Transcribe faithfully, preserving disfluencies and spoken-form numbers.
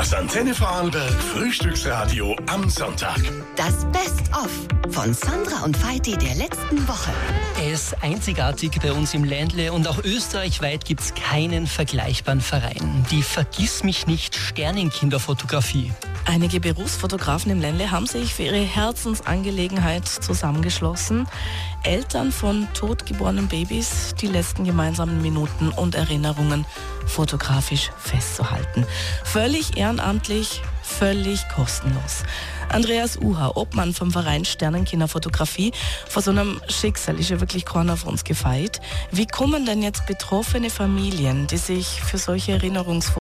Das Antenne Vorarlberg Frühstücksradio am Sonntag. Das Best-of von Sandra und Veit der letzten Woche. Er ist einzigartig bei uns im Ländle und auch österreichweit gibt es keinen vergleichbaren Verein. Die Vergissmich-nicht-Sternenkinderfotografie. Einige Berufsfotografen im Ländle haben sich für ihre Herzensangelegenheit zusammengeschlossen. Eltern von totgeborenen Babys, die letzten gemeinsamen Minuten und Erinnerungen fotografisch festzuhalten. Völlig ehrenamtlich, völlig kostenlos. Andreas Uha, Obmann vom Verein Sternenkinderfotografie, vor so einem Schicksal ist ja wirklich keiner auf uns gefeit. Wie kommen denn jetzt betroffene Familien, die sich für solche Erinnerungsfotos